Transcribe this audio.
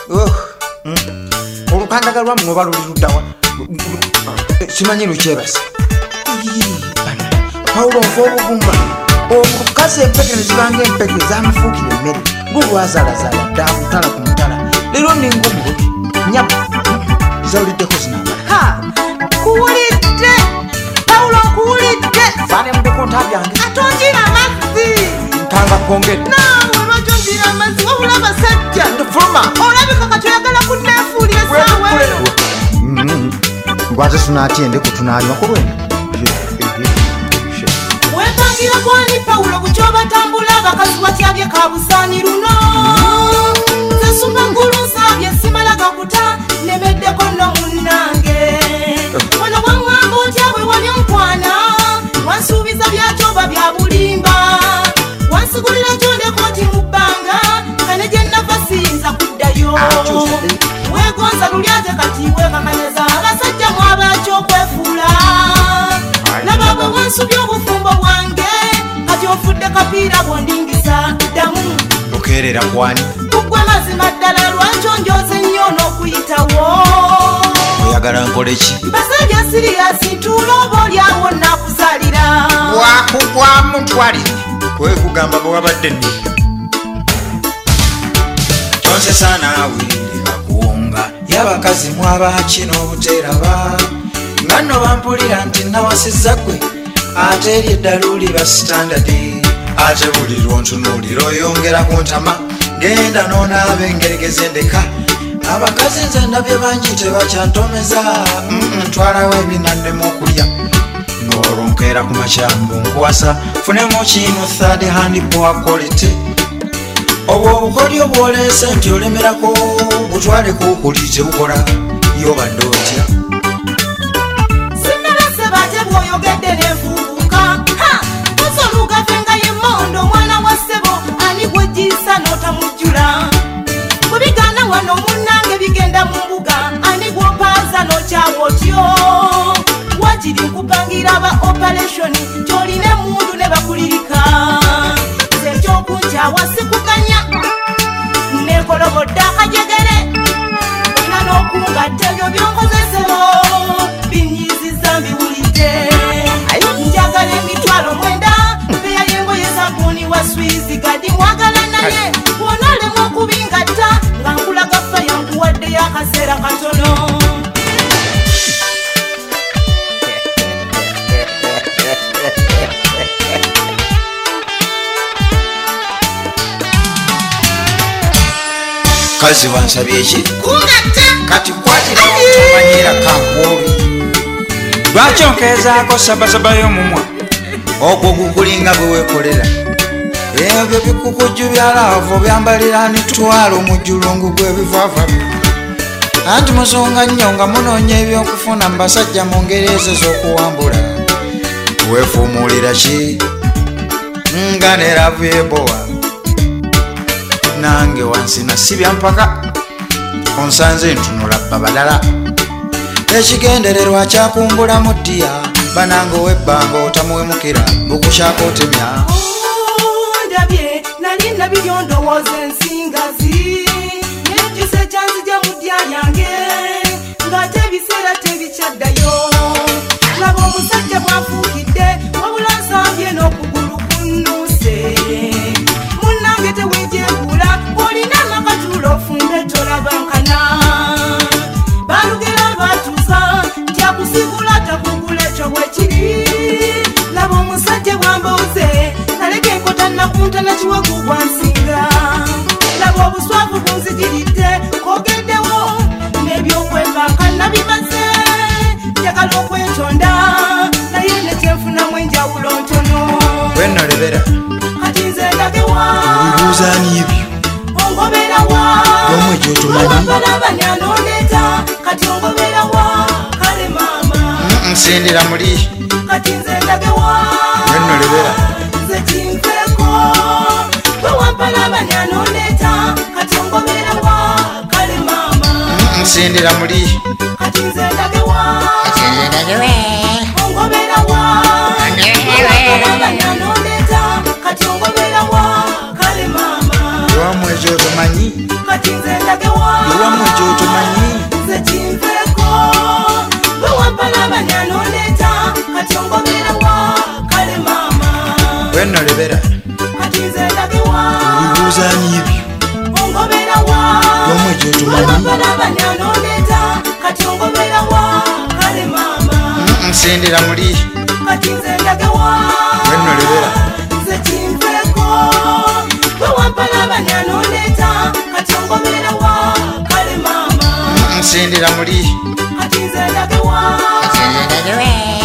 Olukandaga lwamu noba luli luddawa simanyi lukyebasa Paulo nfa obugumba omukazi empeke nezibanga empeke zamufuukira emmere ng'olwazaalazaala dda mutala ku mutala leero ninga omulubi nyaba zawuliddeko zinambala kuwulidde Paulo nkuwulidde faanemudeko ntabyange atonjira amazzi ntanga kwongedde naawe lwatonjira amazzi wabula abasajja ndifuluma olabika kati oyagala kunneefuulira essaawa eno lwate sunatyende kutunanywa ku lwena wepangira kwani Paulo kukyobatambula abakazi watyabye kabusaani luno zesumba ngulu nsabye simala gakuta nemeddeko no munnange wano bwangamba otya bwe wali onkwana wansuubiza byakyoba bya bulimba wansigulira kyondekoti mu bbanga kane gye nava siyinza kuddayo weegonza luli ate kati weekakanyeza abasajja mwabakyo okwefuula laba bwe wansubya obufumbo bwange kati ofudde kapiira bwondingisa ddamu okeerera kwani kugwe mazima ddala lwaki onjoze nnyo n'okuyitawo oyagala nkole ki basajja siriyasi ntuula oba olyawo nakuzalira wakugwamu ntwalire kwekugamba bwe wabadde nni tonsesa naawe lekakuwunga y'abakazi mwabaki n'obuteeraba nga nno bampulira nti nawasizza gwe ate eri eddala oli ba sitandadi ate buli lwontunuulira oyongera ku ntama genda n'onaaba engeregeze ndeka abakazi nze ndabye bangi tebakyantomeza ntwalawo ebinaddemu okulya ng'olwo nkeera ku makyambu nkuwasa funemu kinu third hand poor quality obwo obukodyo bw'oleese nti olemerako butwaleko okuli tebukola yobadde otya sinnabase bate bw'oyogedde n'enfuuka tosolugafe nga yemondo omwana wa ssebo ani gwejjiisa n'otamujjula bwe bigaana wano munnange bigenda mu mbuga ani gw'opaaza n'okyawa otyo wakiri nkupangira aba operationi ky'olina emundu ne bakulirika nze ekyokunkyawa sikuganya neekolobodde akajegere olina n'okungatta ebyo byonkozesebo binyiiziza mbiwulidde njagala emitwalo 9 mpeya y'engoye zabbuni wa swizi gadi mwagala naye bw'onoolemu okubingatta nga nkulaga faya nkuwaddeyo akaseera katono kazi wansabye ki kungatta kati kwatirawo tomanyira kankuobi lwaki onkeezaako sabasaba y'omumwa okwo gukulinga bwe weekolera ebyo bikukujju bya laavu byambalira nitwala omujjulungu gw'ebivaava anti musonga nnyo nga munoonya ebyokufuna mu basajja mu ngeri ezo z'okuwambula weefuumuulira ki nga ne laavu y'ebowa nange wansi nasibya mpaka onsanze ntunula bba balala ekigendererwa kyakumbulamu ddiya banange ow'ebbanga otamuwemukira bukusyako otemya ndabye nali nabiryo ndowooza ensingazi nejjusa ekyanzija mu ddya lyange ng'ate ebiseera tebikyaddayo laba omusajja bw'anfuukidde wabula nsambye n'okugulu kunnuuse munnange teweejeegula olina amakatulo ofumbe tolabankana balugera batuusa nti akusigula takugula ekyo bwe kiri laba omusajja bwambooze naleka enkota nakunta nakiwagu gwansinga laba obuswavu bunzigiridde kogeddewo n'ebyokwebankana bimaze njagala okwetonda naye nekyenfunamu enjawulo ntono wenolebera kati nze ndagewa bibuuzaani ebyo ongoberawa omu ekyotomanyi abalabanyanoleta kati ongoberawa kale maama nsindira muli kati nze ndagewa wenolebera nze kinfeko bwe wampalabanyanoleta kati ongoberawa kale maama nsindira muli kati nze ndagewa ongoberawa bwe wampalabanyanoleta kati ongoberawa kale maama Ewammwe ekyo tomanyi. Kati nze ndagewa. Ewammwe ekyo tomanyi. Nze kinveeko. Bwe wampalabanya n'ondeeta. Kati ongobera wa kale maama. Bwenno lebera. Kati nze ndagewa. Bibuuzaanyi ebyo. Ongobera wa. Ewammwe ekyo tomanyi. Bwe wampalabanya n'ondeeta. Kati ongobera wa kale maama. Nsindira muli. Kati nze ndagewa. Bwenno lebera. Nze kinveeko. Bwe wampalabanya n'ondeeta. Kati ongobera wa kale maama. Nsindira muli. Kati nze ndagewa. Nze ndagewa.